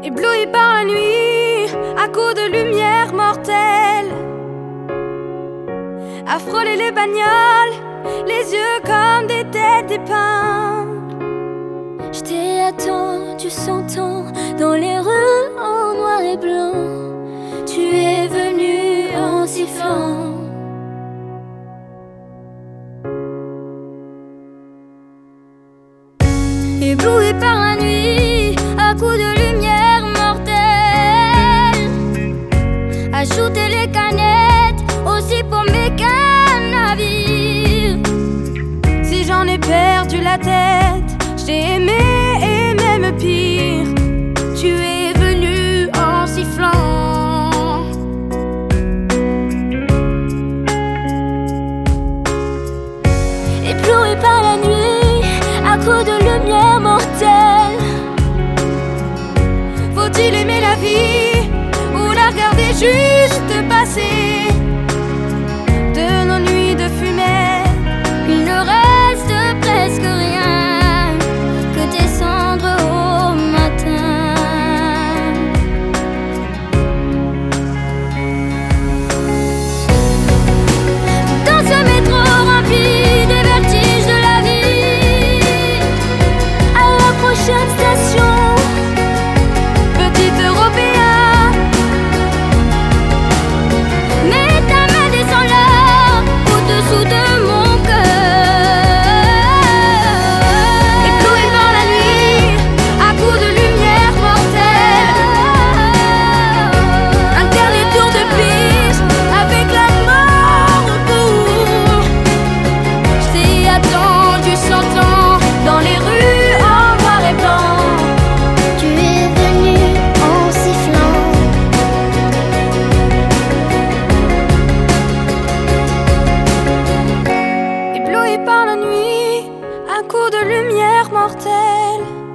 ébloui par la nuit, à coups de lumière mortelle, à frôler les bagnoles, les yeux comme des têtes d'épingle. Je t'ai attendu 100 ans dans les rues en noir et blanc. Tu es venu en sifflant. Ébloui par la nuit, à coups de lumière mortelle, à shooter les canettes, aussi pour mes navires. Si j'en ai perdu la tête, je t'ai aimé et même pire. Tu es venu en sifflant. Ébloui par la nuit, à coups de lumière mortelle. Faut-il aimer la vie ou la regarder juste passer? De nos nuits de fumée, il ne reste presque rien que tes cendres au matin. Dans ce métro rempli des vertiges de la vie, à la prochaine station, petit Européen, mets ta main, descends là, au-dessous de mon cœur. ébloui par la nuit, à coups de lumière mortelle. Un dernier tour de piste avec la mort au bout. Je t'ai attendu 100 ans dans les rues en noir et blanc. Tu es venu en sifflant. Ébloui par la nuit, un coup de lumière mortelle.